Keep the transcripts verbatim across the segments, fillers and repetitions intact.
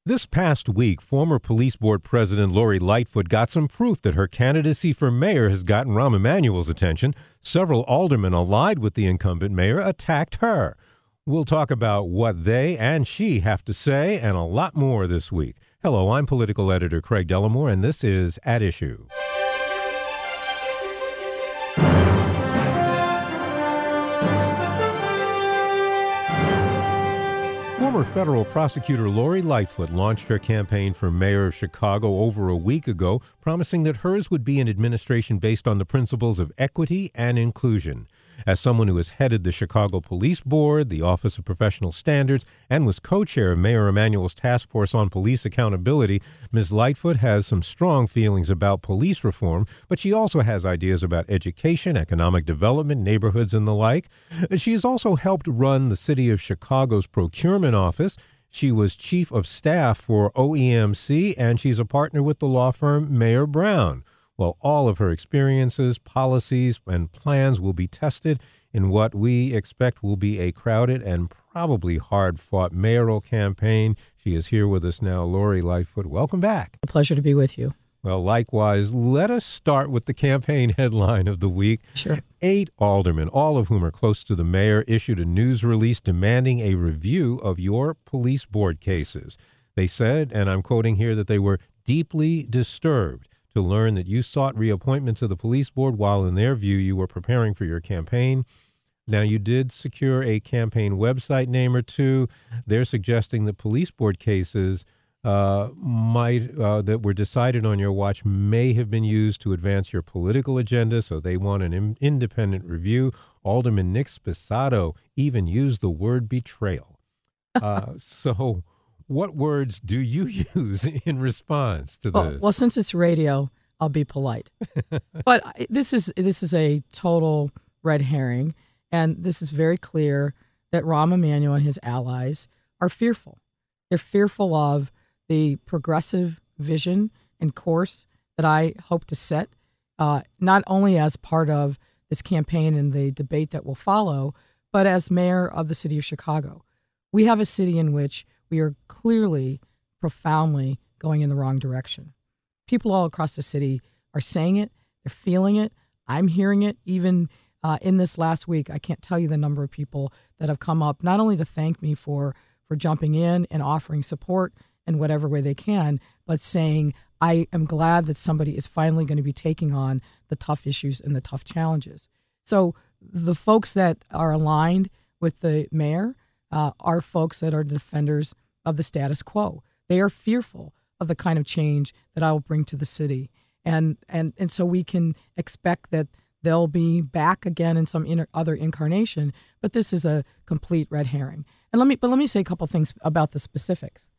This past week, former Police Board President Lori Lightfoot got some proof that her candidacy for mayor has gotten Rahm Emanuel's attention. Several aldermen allied with the incumbent mayor attacked her. We'll talk about what they and she have to say and a lot more this week. Hello, I'm political editor Craig Dellamore, and this is At Issue. Former federal prosecutor Lori Lightfoot launched her campaign for mayor of Chicago over a week ago, promising that hers would be an administration based on the principles of equity and inclusion. As someone who has headed the Chicago Police Board, the Office of Professional Standards, and was co-chair of Mayor Emanuel's Task Force on Police Accountability, Miz Lightfoot has some strong feelings about police reform, but she also has ideas about education, economic development, neighborhoods, and the like. She has also helped run the city of Chicago's procurement office. She was chief of staff for O E M C, and she's a partner with the law firm Mayer Brown. Well, all of her experiences, policies, and plans will be tested in what we expect will be a crowded and probably hard-fought mayoral campaign. She is here with us now, Lori Lightfoot. Welcome back. A pleasure to be with you. Well, likewise, let us start with the campaign headline of the week. Sure. Eight aldermen, all of whom are close to the mayor, issued a news release demanding a review of your police board cases. They said, and I'm quoting here, that they were deeply disturbed to learn that you sought reappointment to the police board while, in their view, you were preparing for your campaign. Now, you did secure a campaign website name or two. They're suggesting that police board cases uh, might uh, that were decided on your watch may have been used to advance your political agenda, so they want an in- independent review. Alderman Nick Sposato even used the word betrayal. Uh, so... What words do you use in response to this? Well, well since it's radio, I'll be polite. But this is this is a total red herring, and this is very clear that Rahm Emanuel and his allies are fearful. They're fearful of the progressive vision and course that I hope to set, uh, not only as part of this campaign and the debate that will follow, but as mayor of the city of Chicago. We have a city in which we are clearly, profoundly going in the wrong direction. People all across the city are saying it. They're feeling it. I'm hearing it. Even uh, in this last week, I can't tell you the number of people that have come up, not only to thank me for, for jumping in and offering support in whatever way they can, but saying, I am glad that somebody is finally going to be taking on the tough issues and the tough challenges. So the folks that are aligned with the mayor Uh, are folks that are defenders of the status quo. They are fearful of the kind of change that I will bring to the city. And and and so we can expect that they'll be back again in some inter- other incarnation, but this is a complete red herring. And let me but let me say a couple things about the specifics.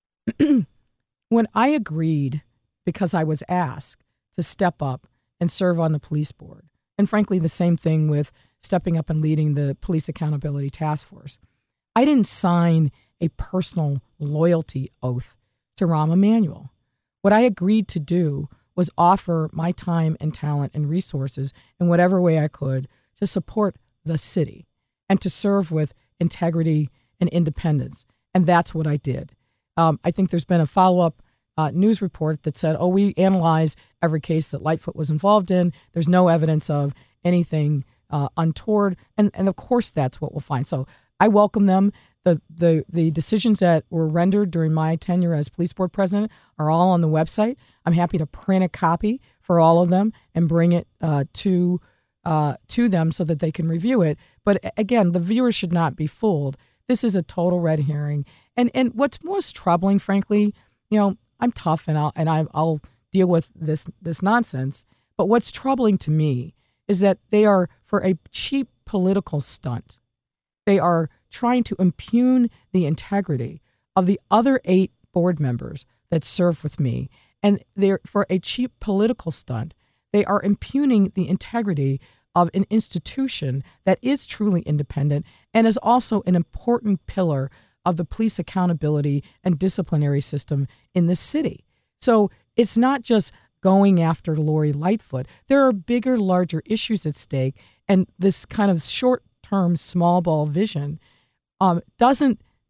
When I agreed, because I was asked to step up and serve on the police board, and frankly the same thing with stepping up and leading the Police Accountability Task Force, I didn't sign a personal loyalty oath to Rahm Emanuel. What I agreed to do was offer my time and talent and resources in whatever way I could to support the city and to serve with integrity and independence. And that's what I did. Um, I think there's been a follow-up uh, news report that said, oh, we analyzed every case that Lightfoot was involved in. There's no evidence of anything uh, untoward. And, and of course, that's what we'll find. So I welcome them. The, the the decisions that were rendered during my tenure as police board president are all on the website. I'm happy to print a copy for all of them and bring it uh, to uh, to them so that they can review it. But again, the viewers should not be fooled. This is a total red herring. And and what's most troubling, frankly, you know, I'm tough and I'll and I, I'll deal with this this nonsense. But what's troubling to me is that they are, for a cheap political stunt, they are trying to impugn the integrity of the other eight board members that serve with me. And they're, for a cheap political stunt, they are impugning the integrity of an institution that is truly independent and is also an important pillar of the police accountability and disciplinary system in this city. So it's not just going after Lori Lightfoot. There are bigger, larger issues at stake, and this kind of short-term small ball vision um, doesn't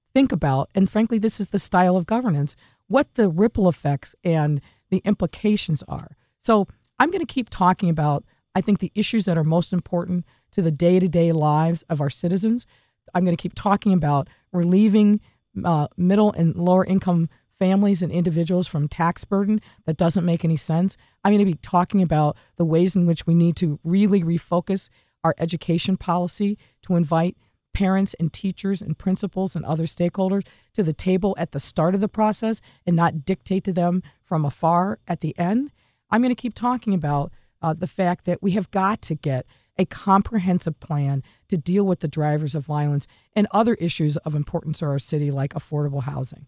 think about, and frankly, this is the style of governance, what the ripple effects and the implications are. So I'm going to keep talking about, I think, the issues that are most important to the day-to-day lives of our citizens. I'm going to keep talking about relieving uh, middle and lower income families and individuals from tax burden that doesn't make any sense. I'm going to be talking about the ways in which we need to really refocus our education policy to invite parents and teachers and principals and other stakeholders to the table at the start of the process and not dictate to them from afar at the end. I'm going to keep talking about uh, the fact that we have got to get a comprehensive plan to deal with the drivers of violence and other issues of importance to our city, like affordable housing.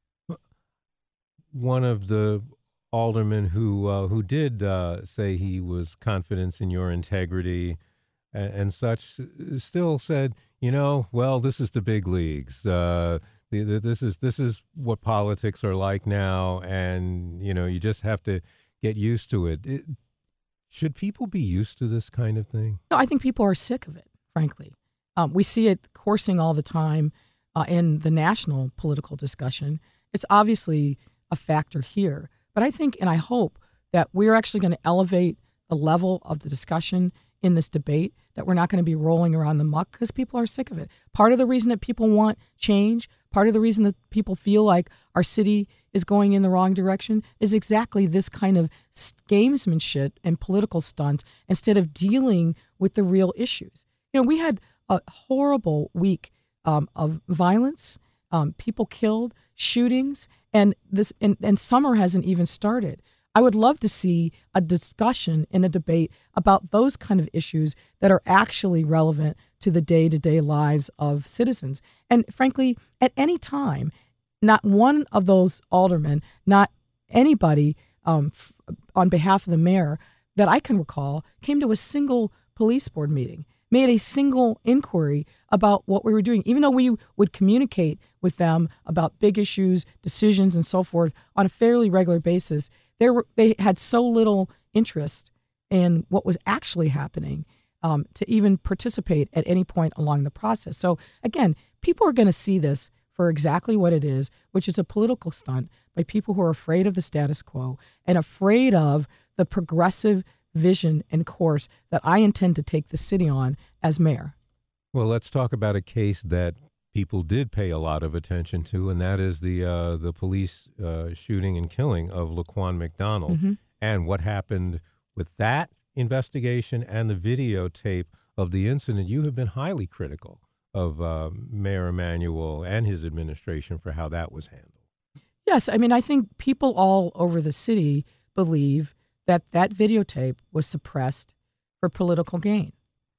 One of the aldermen who uh, who did uh, say he was confident in your integrity and, and such still said, you know, well, this is the big leagues. Uh, the, the, this is this is what politics are like now, and you know, you just have to get used to it. it should people be used to this kind of thing? No, I think people are sick of it, frankly. Um, we see it coursing all the time uh, in the national political discussion. It's obviously a factor here. But I think and I hope that we're actually going to elevate the level of the discussion in this debate, that we're not going to be rolling around the muck because people are sick of it. Part of the reason that people want change, part of the reason that people feel like our city is going in the wrong direction is exactly this kind of gamesmanship and political stunts instead of dealing with the real issues. You know, we had a horrible week um, of violence, um, people killed, shootings, and this and, and summer hasn't even started. I would love to see a discussion and a debate about those kind of issues that are actually relevant to the day-to-day lives of citizens. And frankly, at any time, not one of those aldermen, not anybody um, f- on behalf of the mayor that I can recall, came to a single police board meeting, made a single inquiry about what we were doing, even though we would communicate with them about big issues, decisions, and so forth on a fairly regular basis. They were they had so little interest in what was actually happening um, to even participate at any point along the process. So again, people are going to see this for exactly what it is, which is a political stunt by people who are afraid of the status quo and afraid of the progressive vision and course that I intend to take the city on as mayor. Well, let's talk about a case that people did pay a lot of attention to, and that is the uh, the police uh, shooting and killing of Laquan McDonald, Mm-hmm. and what happened with that investigation and the videotape of the incident. You have been highly critical of uh, Mayor Emanuel and his administration for how that was handled. Yes, I mean, I think people all over the city believe that that videotape was suppressed for political gain.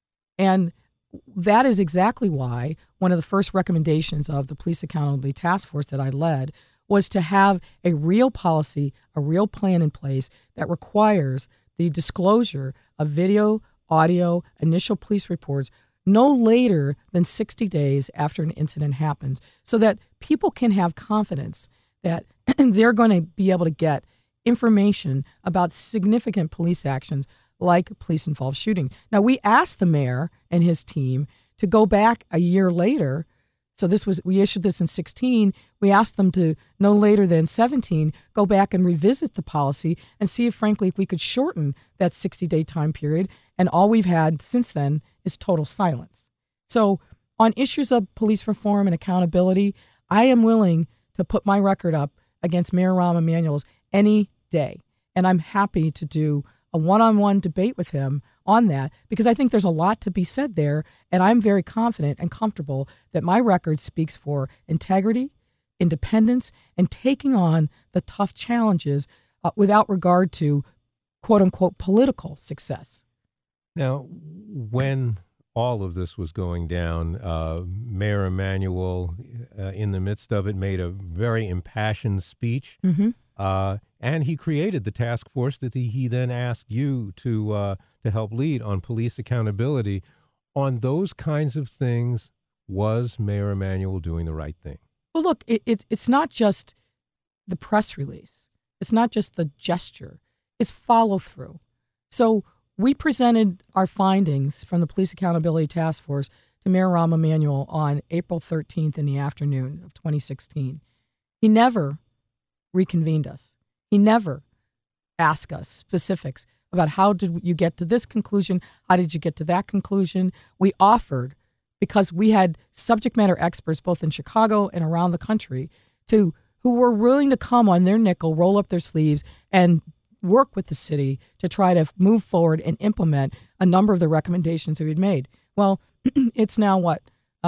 And that is exactly why one of the first recommendations of the Police Accountability Task Force that I led was to have a real policy, a real plan in place that requires the disclosure of video, audio, initial police reports no later than sixty days after an incident happens, so that people can have confidence that they're going to be able to get information about significant police actions like police-involved shooting. Now, we asked the mayor and his team to go back a year later. So this was we issued this in sixteen. We asked them to no later than seventeen go back and revisit the policy and see if, frankly, if we could shorten that sixty-day time period. And all we've had since then is total silence. So on issues of police reform and accountability, I am willing to put my record up against Mayor Rahm Emanuel's any day. And I'm happy to do a one-on-one debate with him on that because I think there's a lot to be said there. And I'm very confident and comfortable that my record speaks for integrity, independence, and taking on the tough challenges uh, without regard to quote-unquote political success. Now, when all of this was going down, uh, Mayor Emanuel, uh, in the midst of it, made a very impassioned speech. Mm-hmm. Uh, and he created the task force that he, he then asked you to uh, to help lead on police accountability. On those kinds of things, was Mayor Emanuel doing the right thing? Well, look, it, it, it's not just the press release. It's not just the gesture. It's follow through. So we presented our findings from the Police Accountability Task Force to Mayor Rahm Emanuel on April thirteenth in the afternoon of twenty sixteen. He never reconvened us. He never asked us specifics about how did you get to this conclusion, how did you get to that conclusion. We offered, because we had subject matter experts both in Chicago and around the country to who were willing to come on their nickel, roll up their sleeves, and work with the city to try to move forward and implement a number of the recommendations that we'd made. Well, it's now what,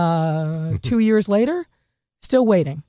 uh, two years later, still waiting.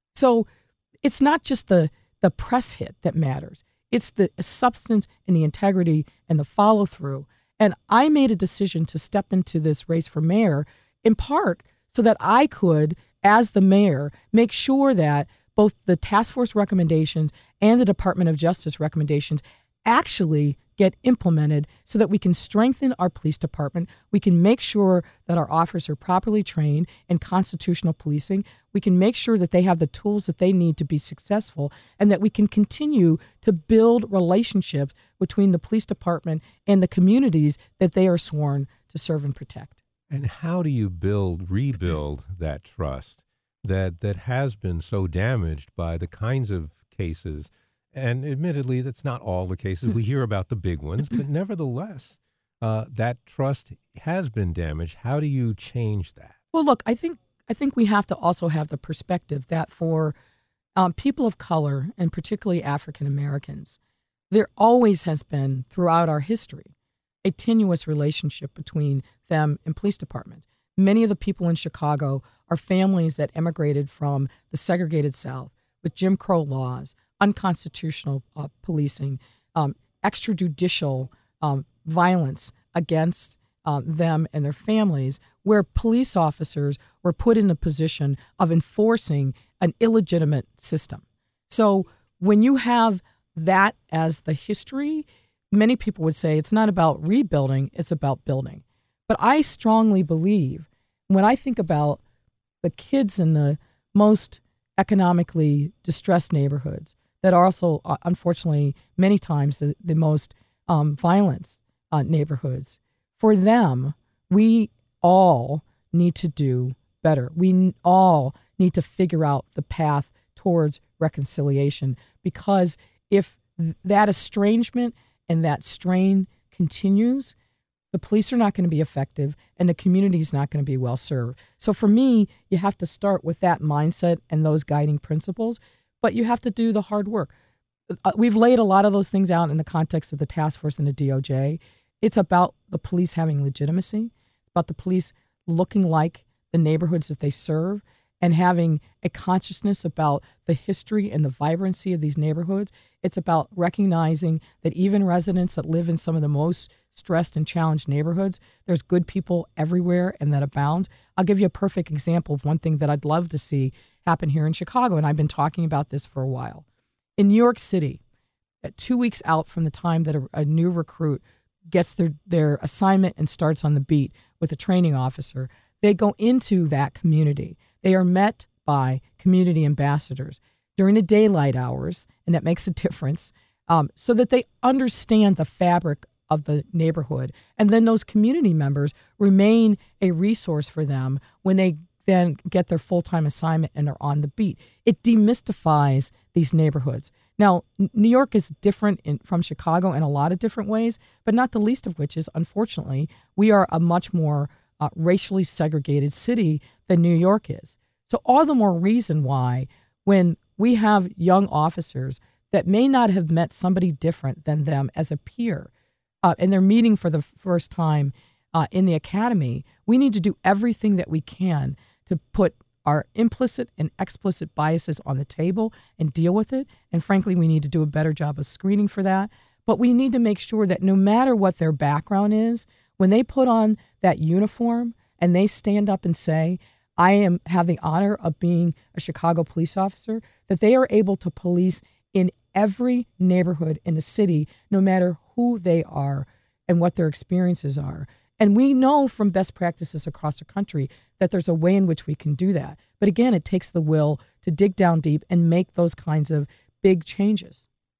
So it's not just the, the press hit that matters. It's the substance and the integrity and the follow through. And I made a decision to step into this race for mayor in part so that I could, as the mayor, make sure that both the task force recommendations and the Department of Justice recommendations actually get implemented so that we can strengthen our police department. We can make sure that our officers are properly trained in constitutional policing. We can make sure that they have the tools that they need to be successful, and that we can continue to build relationships between the police department and the communities that they are sworn to serve and protect. And how do you build, rebuild that trust that that has been so damaged by the kinds of cases? And admittedly, that's not all the cases. We hear about the big ones, but nevertheless, uh, that trust has been damaged. How do you change that? Well, look, I think I think we have to also have the perspective that for um, people of color, and particularly African Americans, there always has been, throughout our history, a tenuous relationship between them and police departments. Many of the people in Chicago are families that immigrated from the segregated South with Jim Crow laws, unconstitutional uh, policing, um, extrajudicial um, violence against uh, them and their families, where police officers were put in a position of enforcing an illegitimate system. So when you have that as the history, many people would say it's not about rebuilding, it's about building. But I strongly believe, when I think about the kids in the most economically distressed neighborhoods that are also, uh, unfortunately, many times the, the most um, violent uh, neighborhoods, for them, we all need to do better. We n- all need to figure out the path towards reconciliation, because if th- that estrangement and that strain continues, the police are not going to be effective and the community is not going to be well served. So for me, you have to start with that mindset and those guiding principles, but you have to do the hard work. Uh, we've laid a lot of those things out in the context of the task force and the D O J. It's about the police having legitimacy, it's about the police looking like the neighborhoods that they serve and having a consciousness about the history and the vibrancy of these neighborhoods. It's about recognizing that even residents that live in some of the most stressed and challenged neighborhoods, there's good people everywhere and that abounds. I'll give you a perfect example of one thing that I'd love to see happen here in Chicago, and I've been talking about this for a while. In New York City, at two weeks out from the time that a, a new recruit gets their, their assignment and starts on the beat with a training officer, they go into that community. They are met by community ambassadors during the daylight hours, and that makes a difference, um, so that they understand the fabric of the neighborhood. And then those community members remain a resource for them when they then get their full-time assignment and are on the beat. It demystifies these neighborhoods. Now, New York is different in, from Chicago in a lot of different ways, but not the least of which is, unfortunately, we are a much more uh, racially segregated city than New York is. So all the more reason why, when we have young officers that may not have met somebody different than them as a peer, uh, and they're meeting for the first time uh, in the academy, we need to do everything that we can to put our implicit and explicit biases on the table and deal with it. And frankly, we need to do a better job of screening for that. But we need to make sure that no matter what their background is, when they put on that uniform and they stand up and say, I am have the honor of being a Chicago police officer, that they are able to police in every neighborhood in the city, no matter who they are and what their experiences are. And we know from best practices across the country that there's a way in which we can do that. But again, it takes the will to dig down deep and make those kinds of big changes.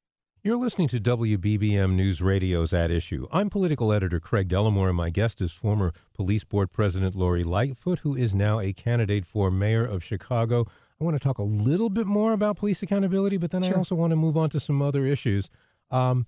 You're listening to W B B M News Radio's At Issue. I'm political editor Craig Dellamore, and my guest is former Police Board President Lori Lightfoot, who is now a candidate for mayor of Chicago. I want to talk a little bit more about police accountability, but then sure. I also want to move on to some other issues. Um,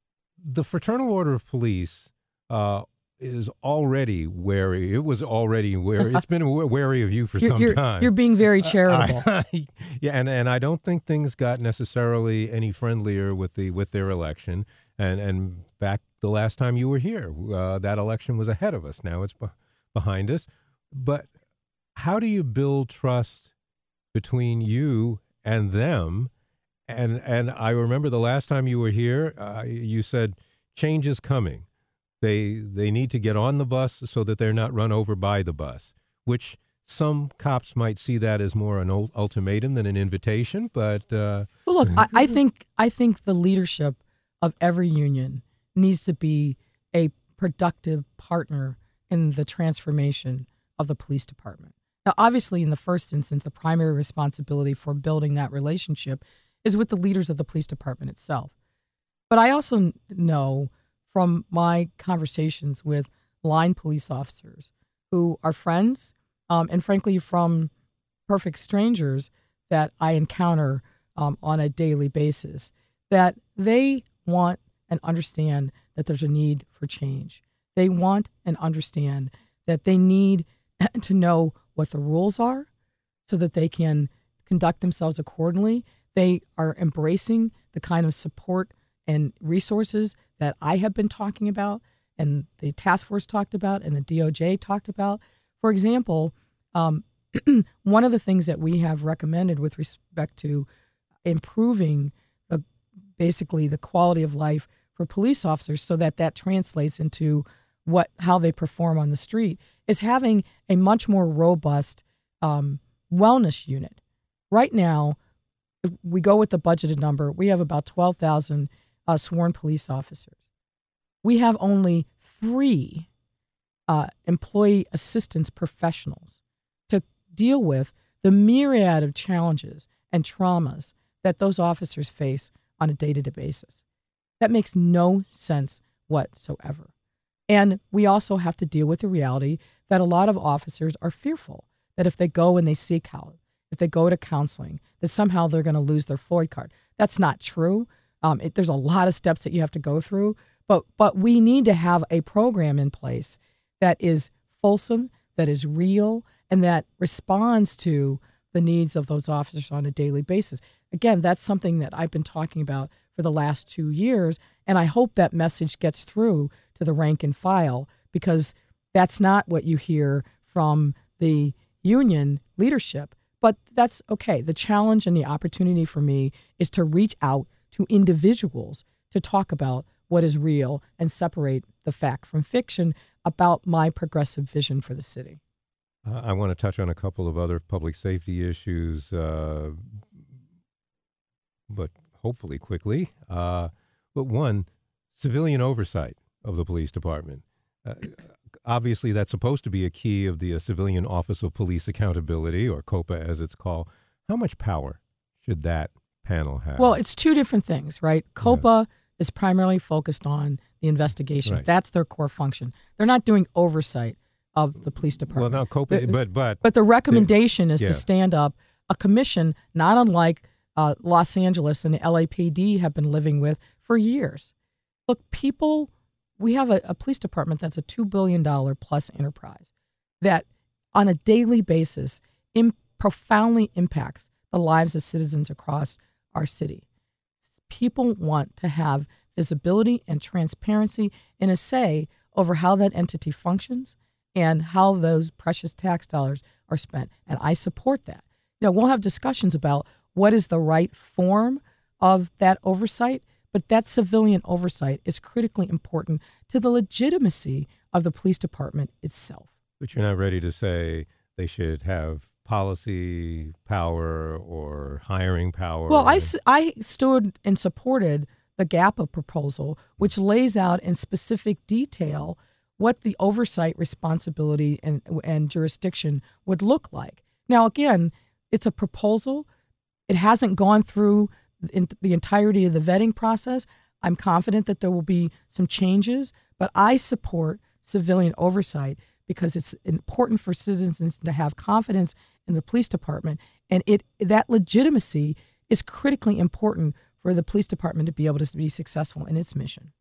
the Fraternal Order of Police uh, is already wary. It was already wary. It's been wary of you for you're, some you're, time. You're being very charitable. Uh, I, yeah, and, and I don't think things got necessarily any friendlier with the with their election. And and back the last time you were here, uh, that election was ahead of us. Now it's be- behind us. But how do you build trust between you and them? And and I remember the last time you were here, uh, you said change is coming. They they need to get on the bus so that they're not run over by the bus, which some cops might see that as more an ultimatum than an invitation. But uh, well, look, I, I think I think the leadership of every union needs to be a productive partner in the transformation of the police department. Now, obviously, in the first instance, the primary responsibility for building that relationship is with the leaders of the police department itself. But I also know from my conversations with line police officers who are friends, um, and frankly, from perfect strangers that I encounter um, on a daily basis, that they want and understand that there's a need for change. They want and understand that they need to know what the rules are so that they can conduct themselves accordingly. They are embracing the kind of support and resources that I have been talking about and the task force talked about and the D O J talked about. For example, um, one of the things that we have recommended with respect to improving the, basically the quality of life for police officers so that that translates into what how they perform on the street is having a much more robust um, wellness unit. Right now, if we go with the budgeted number, we have about twelve thousand uh, sworn police officers. We have only three uh, employee assistance professionals to deal with the myriad of challenges and traumas that those officers face on a day-to-day basis. That makes no sense whatsoever. And we also have to deal with the reality that a lot of officers are fearful that if they go and they seek help, if they go to counseling, that somehow they're going to lose their Floyd card. That's not true. Um, it, there's a lot of steps that you have to go through, but but we need to have a program in place that is fulsome, that is real, and that responds to the needs of those officers on a daily basis. Again, that's something that I've been talking about for the last two years, and I hope that message gets through to the rank and file, because that's not what you hear from the union leadership. But that's okay. The challenge and the opportunity for me is to reach out to individuals to talk about what is real and separate the fact from fiction about my progressive vision for the city. Uh, I want to touch on a couple of other public safety issues, uh, but hopefully quickly. Uh, but one, civilian oversight of the police department. Uh, obviously, that's supposed to be a key of the uh, Civilian Office of Police Accountability, or COPA as it's called. How much power should that panel have? Well, it's two different things, right? COPA yeah. is primarily focused on the investigation. Right. That's their core function. They're not doing oversight of the police department. Well, no, COPA, the, but but but the recommendation is yeah. to stand up a commission, not unlike uh, Los Angeles and the L A P D have been living with for years. Look, people, we have a, a police department that's a two billion dollars plus enterprise that on a daily basis im- profoundly impacts the lives of citizens across our city. People want to have visibility and transparency and a say over how that entity functions and how those precious tax dollars are spent. And I support that. You know, we'll have discussions about what is the right form of that oversight, but that civilian oversight is critically important to the legitimacy of the police department itself. But you're not ready to say they should have policy power or hiring power? Well, I, I stood and supported the GAPA proposal, which lays out in specific detail what the oversight responsibility and, and jurisdiction would look like. Now, again, it's a proposal. It hasn't gone through in the entirety of the vetting process. I'm confident that there will be some changes, but I support civilian oversight because it's important for citizens to have confidence in the police department, and it that legitimacy is critically important for the police department to be able to be successful in its mission.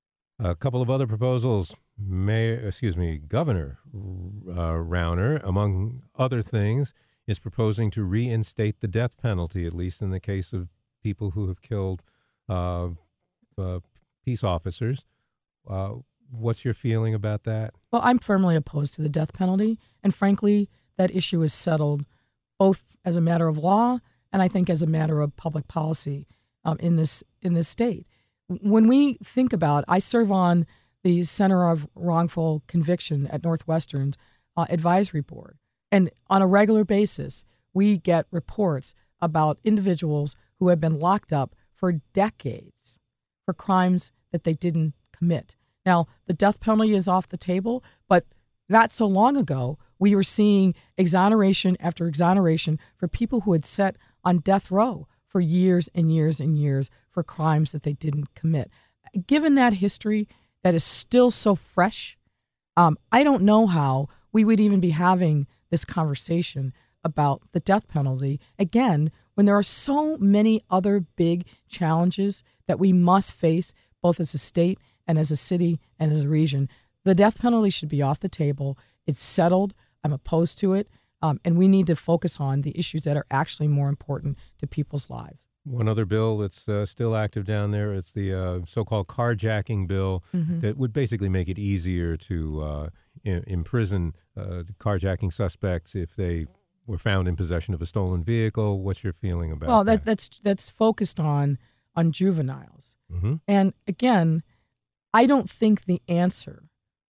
A couple of other proposals. Mayor, excuse me, Governor uh, Rauner, among other things, is proposing to reinstate the death penalty, at least in the case of people who have killed uh, uh, peace officers. Uh, what's your feeling about that? Well, I'm firmly opposed to the death penalty, and frankly, that issue is settled both as a matter of law and I think as a matter of public policy um, in this in this state. When we think about, I serve on the Center of Wrongful Conviction at Northwestern's uh, advisory board, and on a regular basis, we get reports about individuals who have been locked up for decades for crimes that they didn't commit. Now, the death penalty is off the table, but not so long ago, we were seeing exoneration after exoneration for people who had sat on death row for years and years and years for crimes that they didn't commit. Given that history that is still so fresh, um, I don't know how we would even be having this conversation about the death penalty, again, when there are so many other big challenges that we must face both as a state and as a city and as a region. The death penalty should be off the table. It's settled. I'm opposed to it. Um, and we need to focus on the issues that are actually more important to people's lives. One other bill that's uh, still active down there, it's the uh, so-called carjacking bill mm-hmm. that would basically make it easier to uh, in- imprison uh, carjacking suspects if they were found in possession of a stolen vehicle. What's your feeling about well, that? Well, that, that's that's focused on, on juveniles. Mm-hmm. And again, I don't think the answer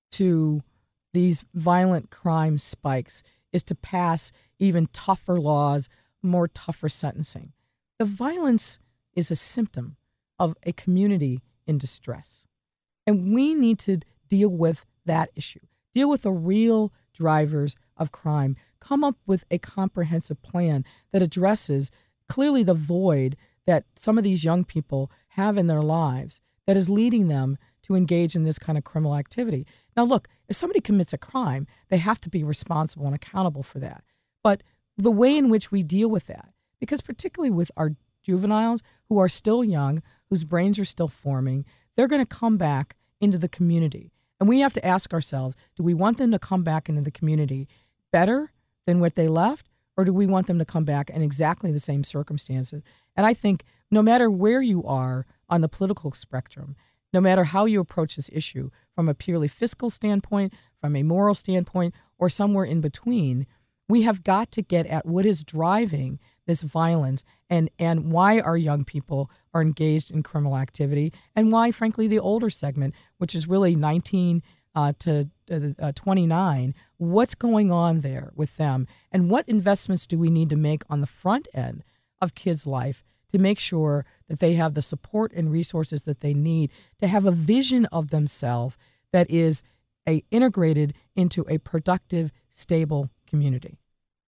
to these violent crime spikes is to pass even tougher laws, more tougher sentencing. The violence is a symptom of a community in distress. And we need to deal with that issue, deal with the real drivers of crime, come up with a comprehensive plan that addresses clearly the void that some of these young people have in their lives that is leading them to engage in this kind of criminal activity. Now, look, if somebody commits a crime, they have to be responsible and accountable for that. But the way in which we deal with that, because particularly with our juveniles who are still young, whose brains are still forming, they're going to come back into the community. And we have to ask ourselves, do we want them to come back into the community better than what they left, or do we want them to come back in exactly the same circumstances? And I think no matter where you are on the political spectrum, no matter how you approach this issue, from a purely fiscal standpoint, from a moral standpoint, or somewhere in between, we have got to get at what is driving this violence and, and why our young people are engaged in criminal activity, and why, frankly, the older segment, which is really nineteen uh, to uh, twenty-nine, what's going on there with them, and what investments do we need to make on the front end of kids' life to make sure that they have the support and resources that they need to have a vision of themselves that is a, integrated into a productive, stable community.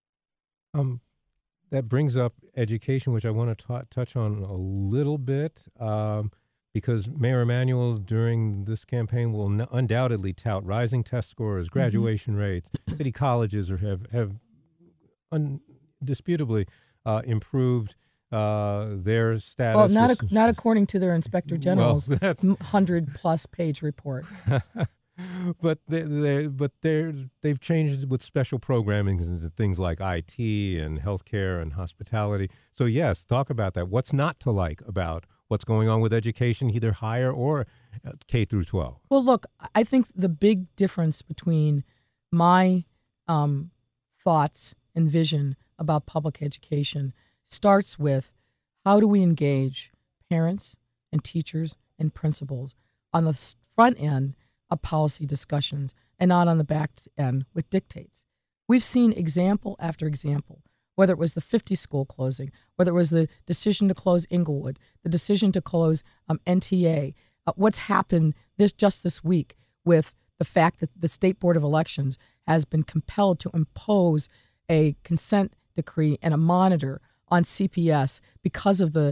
Um, that brings up education, which I want to t- touch on a little bit, um, because Mayor Emanuel during this campaign will n- undoubtedly tout rising test scores, graduation mm-hmm. rates. City colleges are, have have undisputably uh, improved uh, their status. Well, not which, ac- not according to their Inspector General's well, one hundred plus page report. But they, they but they're they've changed with special programming into things like I T and healthcare and hospitality. So yes, talk about that. What's not to like about what's going on with education, either higher or K through twelve? Well, look, I think the big difference between my um, thoughts and vision about public education starts with how do we engage parents and teachers and principals on the front end of policy discussions and not on the back end with dictates. We've seen example after example, whether it was the fifty school closing, whether it was the decision to close Inglewood, the decision to close um, N T A, uh, what's happened this just this week with the fact that the State Board of Elections has been compelled to impose a consent decree and a monitor on C P S because of the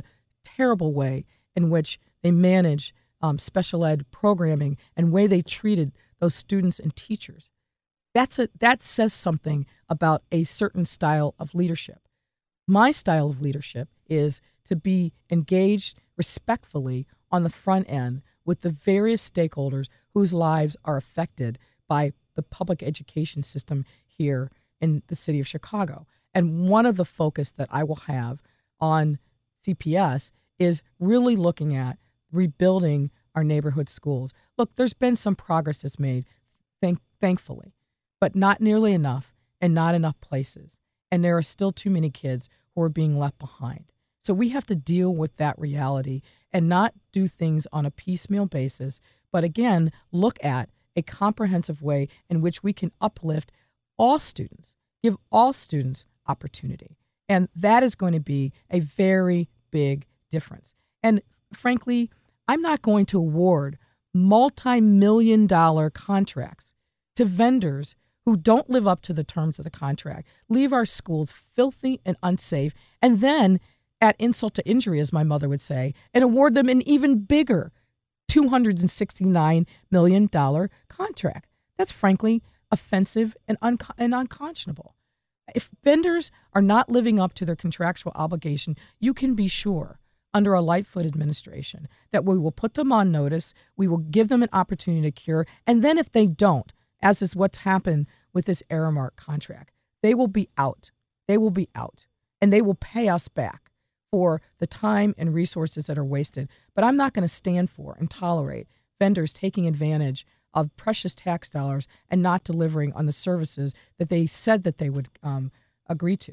terrible way in which they manage um, special ed programming and way they treated those students and teachers. That's a, that says something about a certain style of leadership. My style of leadership is to be engaged respectfully on the front end with the various stakeholders whose lives are affected by the public education system here in the city of Chicago. And one of the focus that I will have on C P S is really looking at rebuilding our neighborhood schools. Look, there's been some progress that's made, thank, thankfully, but not nearly enough and not enough places. And there are still too many kids who are being left behind. So we have to deal with that reality and not do things on a piecemeal basis, but again, look at a comprehensive way in which we can uplift all students, give all students opportunity. And that is going to be a very big difference. And frankly, I'm not going to award multi-million dollar contracts to vendors who don't live up to the terms of the contract, leave our schools filthy and unsafe, and then add insult to injury, as my mother would say, and award them an even bigger two hundred sixty-nine million dollars contract. That's frankly offensive and, un- and unconscionable. If vendors are not living up to their contractual obligation, you can be sure under a Lightfoot administration that we will put them on notice, we will give them an opportunity to cure, and then if they don't, as is what's happened with this Aramark contract, they will be out. They will be out, and they will pay us back for the time and resources that are wasted. But I'm not going to stand for and tolerate vendors taking advantage of precious tax dollars and not delivering on the services that they said that they would um, agree to.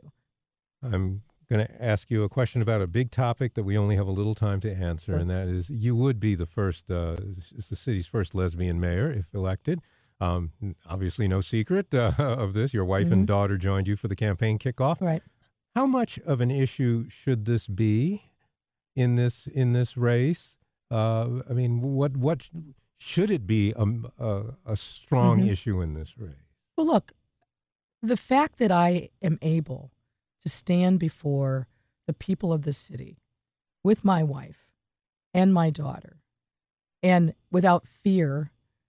I'm going to ask you a question about a big topic that we only have a little time to answer, sure. And that is you would be the first, uh, the city's first lesbian mayor if elected. Um, obviously no secret uh, of this. Your wife mm-hmm. and daughter joined you for the campaign kickoff. Right. How much of an issue should this be in this in this race? Uh, I mean, what what should it be a, a, a strong mm-hmm. issue in this race? Well, look, the fact that I am able to stand before the people of this city with my wife and my daughter, and without fear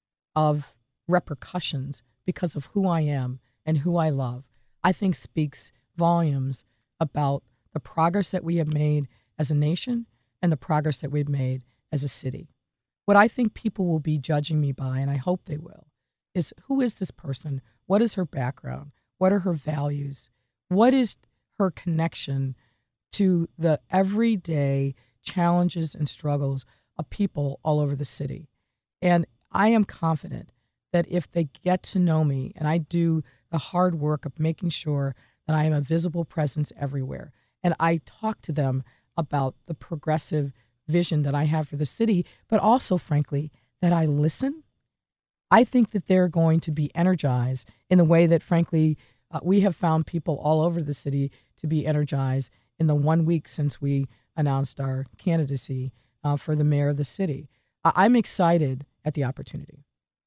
of repercussions because of who I am and who I love, I think speaks volumes about the progress that we have made as a nation and the progress that we've made as a city. What I think people will be judging me by, and I hope they will, is who is this person? What is her background? What are her values? What is her connection to the everyday challenges and struggles of people all over the city? And I am confident that if they get to know me and I do the hard work of making sure that I am a visible presence everywhere, and I talk to them about the progressive vision that I have for the city, but also, frankly, that I listen, I think that they're going to be energized in the way that, frankly, uh, we have found people all over the city to be energized in the one week since we announced our candidacy uh, for the mayor of the city. I- I'm excited at the opportunity.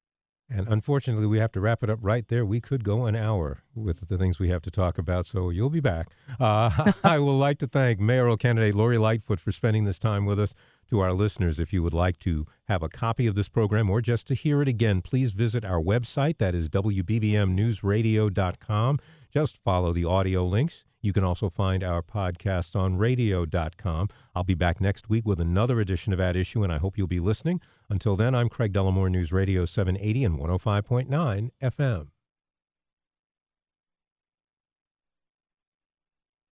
And unfortunately, we have to wrap it up right there. We could go an hour with the things we have to talk about, so you'll be back. Uh, I would like to thank mayoral candidate Lori Lightfoot for spending this time with us. To our listeners, if you would like to have a copy of this program or just to hear it again, please visit our website. That is W B B M news radio dot com. Just follow the audio links. You can also find our podcast on radio dot com. I'll be back next week with another edition of At Issue, and I hope you'll be listening. Until then, I'm Craig Dellamore, News Radio seven eighty and one oh five point nine F M.